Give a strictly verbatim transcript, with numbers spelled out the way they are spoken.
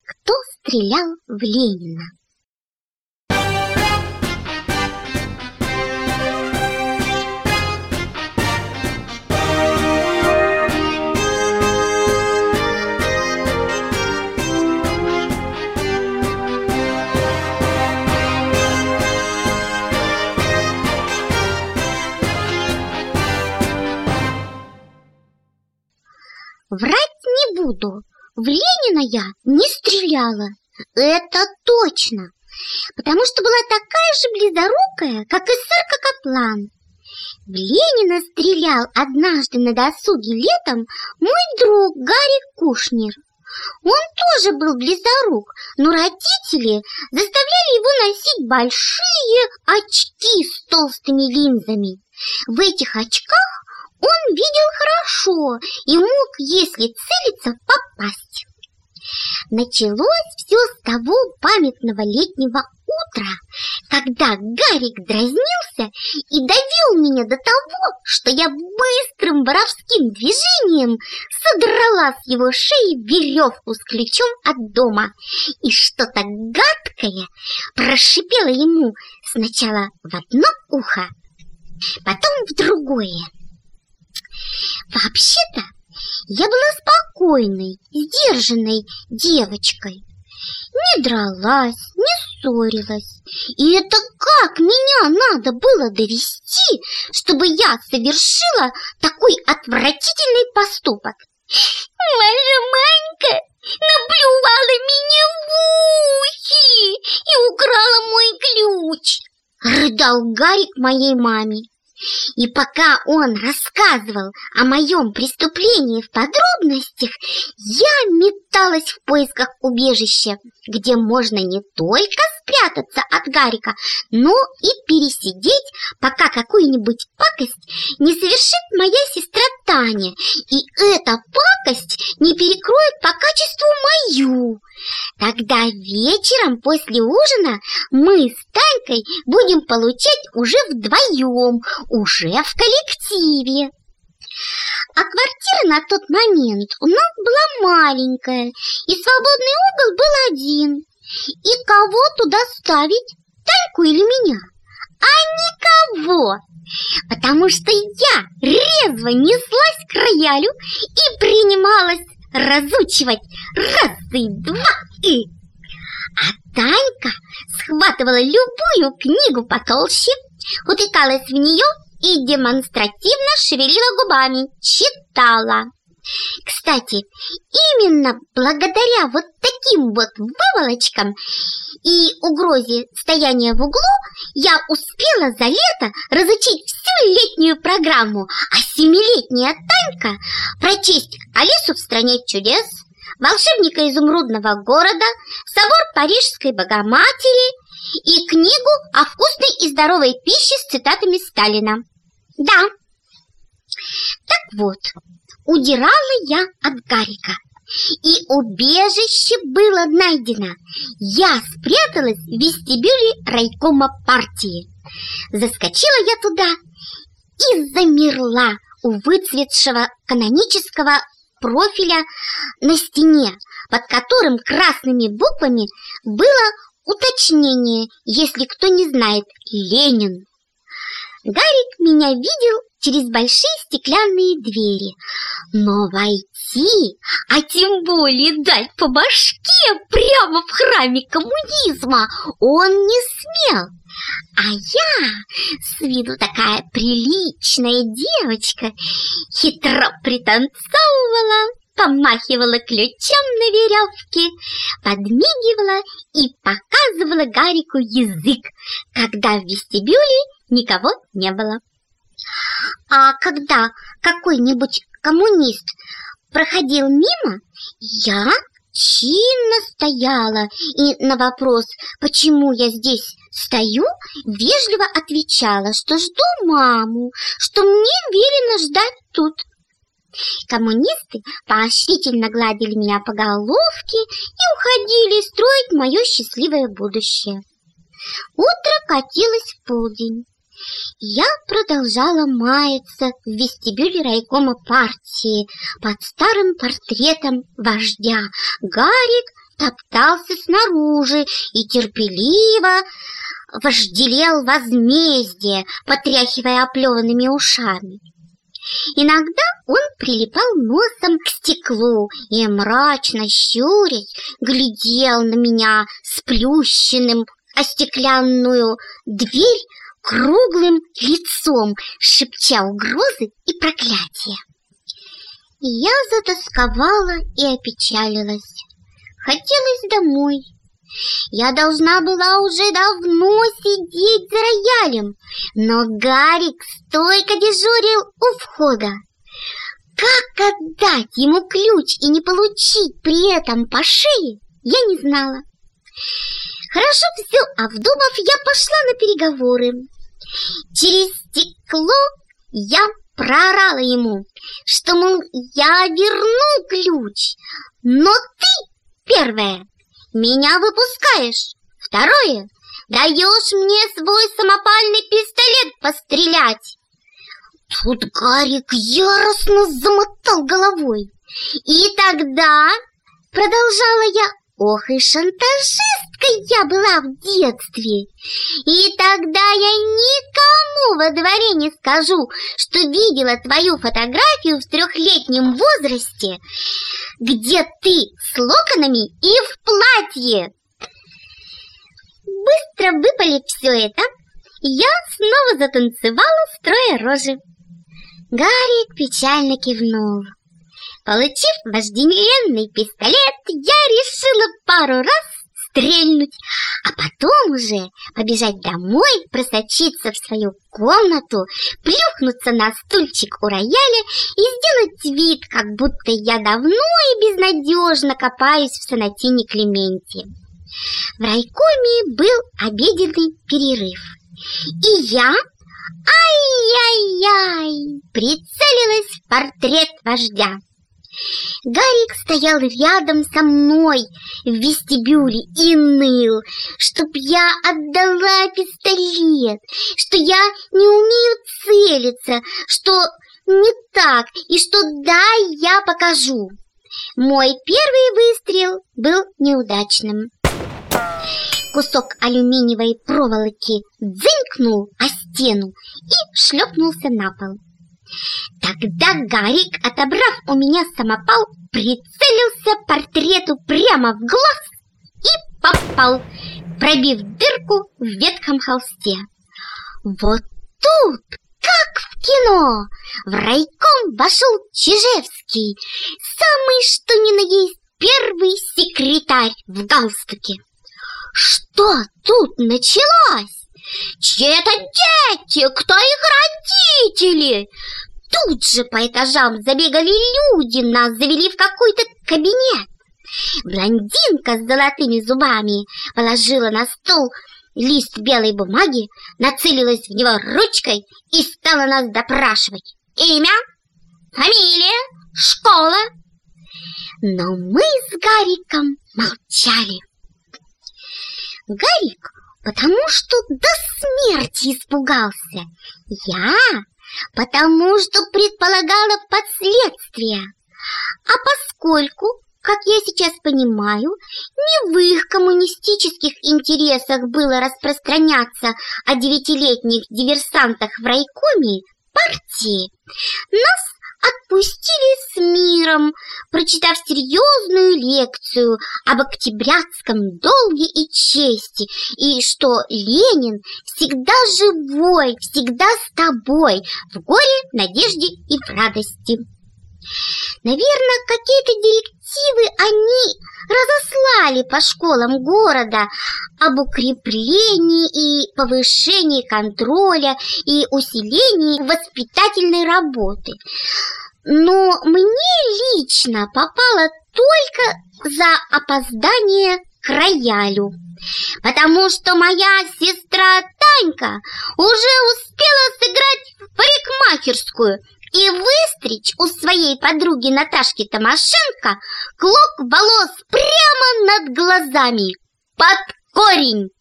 Кто стрелял в Ленина? Врать не буду. В Ленина я не стреляла. Это точно. Потому что была такая же близорукая, как и сэр Кокоплан. В Ленина стрелял однажды на досуге летом мой друг Гарри Кушнер. Он тоже был близорук, но родители заставляли его носить большие очки с толстыми линзами. В этих очках он видел хорошо и мог, если целиться, попасть. Началось все с того памятного летнего утра, когда Гарик дразнился и давил меня до того, что я быстрым воровским движением содрала с его шеи веревку с ключом от дома и что-то гадкое прошипела ему сначала в одно ухо, потом в другое. Вообще-то я была спокойной, сдержанной девочкой. Не дралась, не ссорилась. И это как меня надо было довести, чтобы я совершила такой отвратительный поступок? Ваша Манька наплювала меня в ухи и украла мой ключ, рыдал Гарик моей маме. И пока он рассказывал о моем преступлении в подробностях, я металась в поисках убежища, где можно не только спрятаться от Гарика, но и пересидеть, пока какую-нибудь пакость не совершит моя сестра Таня, и эта пакость не перекроет по качеству мою. Тогда вечером после ужина мы с Танькой будем получать уже вдвоем, уже в коллективе. А квартира на тот момент у нас была маленькая, и свободный угол был один. И кого туда ставить, Таньку или меня? А никого, потому что я резво неслась к роялю и принималась разучивать раз и два и... А Танька схватывала любую книгу потолще, утыкалась в нее и демонстративно шевелила губами, читала. Кстати, именно благодаря вот таким вот выволочкам и угрозе стояния в углу я успела за лето разучить всю летнюю программу, а семилетняя Танька прочесть «Алису в стране чудес», «Волшебника изумрудного города», «Собор Парижской Богоматери» и книгу о вкусной и здоровой пище с цитатами Сталина. Да, так вот, удирала я от Гарика, и убежище было найдено. Я спряталась в вестибюле райкома партии. Заскочила я туда и замерла у выцветшего канонического профиля на стене, под которым красными буквами было уточнение, если кто не знает, Ленин. Гарик меня видел через большие стеклянные двери, но войти, а тем более дать по башке прямо в храме коммунизма он не смел. А я, с виду такая приличная девочка, хитро пританцовывала, помахивала ключом на веревке, подмигивала и показывала Гарику язык, когда в вестибюле никого не было. А когда какой-нибудь коммунист проходил мимо, я чинно стояла и на вопрос, почему я здесь стою, вежливо отвечала, что жду маму, что мне велено ждать тут. Коммунисты поощрительно гладили меня по головке и уходили строить мое счастливое будущее. Утро катилось в полдень. Я продолжала маяться в вестибюле райкома партии под старым портретом вождя. Гарик топтался снаружи и терпеливо вожделел возмездие, потряхивая оплеванными ушами. Иногда он прилипал носом к стеклу и, мрачно щурясь, глядел на меня сплющенным о стеклянную дверь круглым лицом, шепча угрозы и проклятия. Я затосковала и опечалилась. Хотелось домой. Я должна была уже давно сидеть за роялем, но Гарик стойко дежурил у входа. Как отдать ему ключ и не получить при этом по шее, я не знала. Хорошо все обдумав, я пошла на переговоры. Через стекло я проорала ему, что, мол, я верну ключ, но ты, первое, меня выпускаешь, второе, даешь мне свой самопальный пистолет пострелять. Тут Гарик яростно замотал головой. И тогда, продолжала я, ох и шантажисткой я была в детстве. И тогда я никому во дворе не скажу, что видела твою фотографию в трехлетнем возрасте, где ты с локонами и в платье. Быстро выпалив все это, я снова затанцевала, строя рожи. Гарик печально кивнул. Получив вожделенный пистолет, я решила пару раз стрельнуть, а потом уже побежать домой, просочиться в свою комнату, плюхнуться на стульчик у рояля и сделать вид, как будто я давно и безнадежно копаюсь в сонатине Клементи. В райкоме был обеденный перерыв, и я, ай-яй-яй, прицелилась в портрет вождя. Гарик стоял рядом со мной в вестибюле и ныл, чтоб я отдала пистолет, что я не умею целиться, что не так и что да, я покажу. Мой первый выстрел был неудачным. Кусок алюминиевой проволоки дзынькнул о стену и шлепнулся на пол. Тогда Гарик, отобрав у меня самопал, прицелился портрету прямо в глаз и попал, пробив дырку в ветхом холсте. Вот тут, как в кино, в райком вошел Чижевский, самый что ни на есть первый секретарь в галстуке. Что тут началось? Чьи это дети? Кто их родители? Тут же по этажам забегали люди, нас завели в какой-то кабинет. Блондинка с золотыми зубами положила на стол лист белой бумаги, нацелилась в него ручкой и стала нас допрашивать. Имя, фамилия, школа. Но мы с Гариком молчали. Гарик потому что до смерти испугался. Я потому что предполагала последствия. А поскольку, как я сейчас понимаю, не в их коммунистических интересах было распространяться о девятилетних диверсантах в райкоме партии, нас отпустили с миром, прочитав серьезную лекцию об октябрятском долге и чести, и что Ленин всегда живой, всегда с тобой, в горе, надежде и в радости. Наверное, какие-то директивы они разослали по школам города об укреплении и повышении контроля и усилении воспитательной работы. Но мне лично попало только за опоздание к роялю, потому что моя сестра Танька уже успела сыграть в парикмахерскую и выстричь у своей подруги Наташки Томашенко клок волос прямо над глазами, под корень.